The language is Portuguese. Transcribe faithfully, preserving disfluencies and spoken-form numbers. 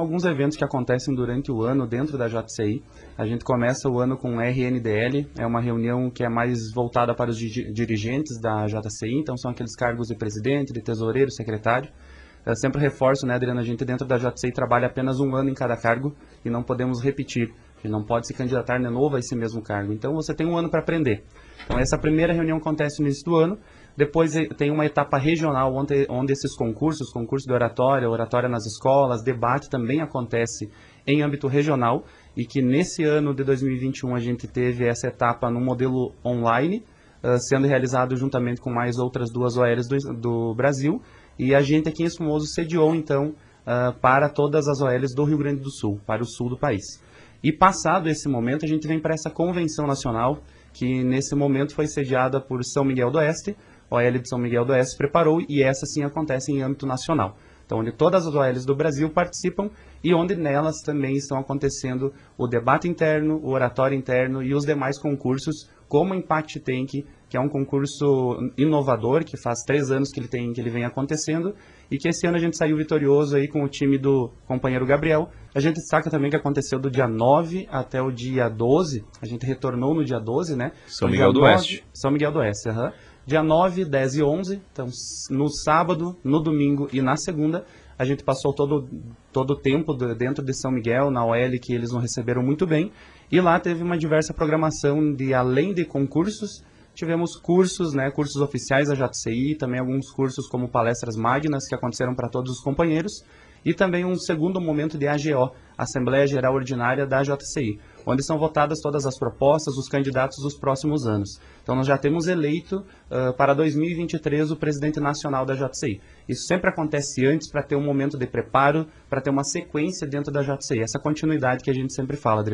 alguns eventos que acontecem durante o ano dentro da J C I. A gente começa o ano com R N D L, é uma reunião que é mais voltada para os dirigentes da J C I, então são aqueles cargos de presidente, de tesoureiro, secretário. Eu sempre reforço, né, Adriana, a gente dentro da J C I trabalha apenas um ano em cada cargo e não podemos repetir. A gente não pode se candidatar de novo a esse mesmo cargo. Então você tem um ano para aprender. Então essa primeira reunião acontece no início do ano. Depois tem uma etapa regional onde, onde esses concursos, concurso de oratória, oratória nas escolas, debate também acontece em âmbito regional e que nesse ano de dois mil e vinte e um a gente teve essa etapa no modelo online, uh, sendo realizado juntamente com mais outras duas O Ls do, do Brasil, e a gente aqui em Espumoso sediou então uh, para todas as O Ls do Rio Grande do Sul, para o sul do país. E passado esse momento a gente vem para essa convenção nacional, que nesse momento foi sediada por São Miguel do Oeste. O L de São Miguel do Oeste preparou e essa sim acontece em âmbito nacional. Então, onde todas as O Ls do Brasil participam e onde nelas também estão acontecendo o debate interno, o oratório interno e os demais concursos, como o Impact Tank, que é um concurso inovador, que faz três anos que ele, tem, que ele vem acontecendo e que esse ano a gente saiu vitorioso aí com o time do companheiro Gabriel. A gente destaca também que aconteceu do dia nove até o dia doze, a gente retornou no dia doze, né? São Miguel do Oeste. São Miguel do Oeste, aham. Uhum. Dia nove, dez e onze, então no sábado, no domingo e na segunda, a gente passou todo, todo o tempo dentro de São Miguel, na O L, que eles nos receberam muito bem. E lá teve uma diversa programação de, além de concursos, tivemos cursos, né, cursos oficiais da J C I, também alguns cursos como palestras magnas que aconteceram para todos os companheiros. E também um segundo momento de A G O, Assembleia Geral Ordinária da J C I, onde são votadas todas as propostas, os candidatos dos próximos anos. Então nós já temos eleito uh, para dois mil e vinte e três o presidente nacional da J C I. Isso sempre acontece antes para ter um momento de preparo, para ter uma sequência dentro da J C I, essa continuidade que a gente sempre fala, Adriano.